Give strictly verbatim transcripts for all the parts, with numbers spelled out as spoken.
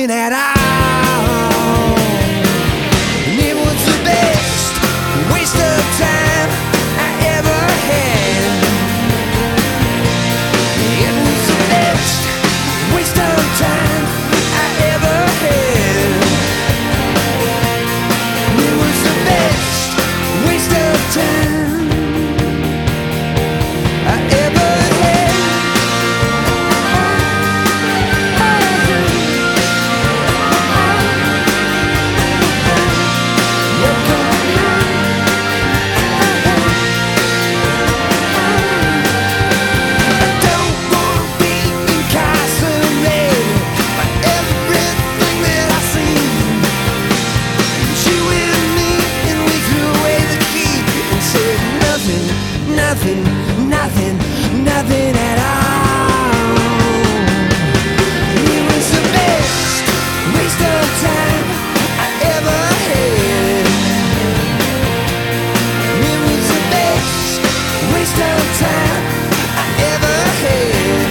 nothing at all. And it was the best waste of time I ever had. It was the best waste of time I ever had. It was the best waste of time I ever had. I don't wanna be incarcerated by everything that I see. She with me and we threw away the key and said nothing, nothing, nothing, nothing at all. It was the best waste of time I ever had. It was the best waste of time I ever had.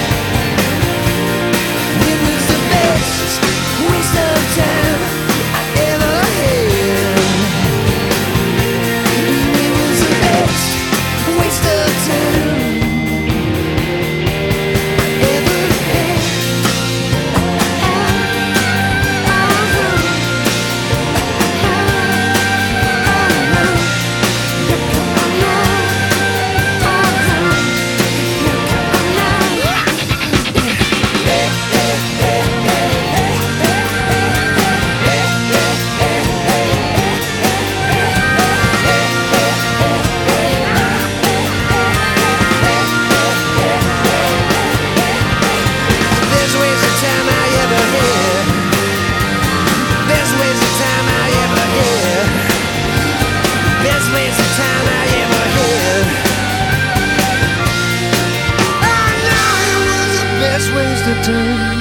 It was the best waste of time I ever had. It was the best waste of time I ever had. Best waste of time I ever had. Best waste of time I ever had. Best waste of time I ever had. I know it was the best waste of time.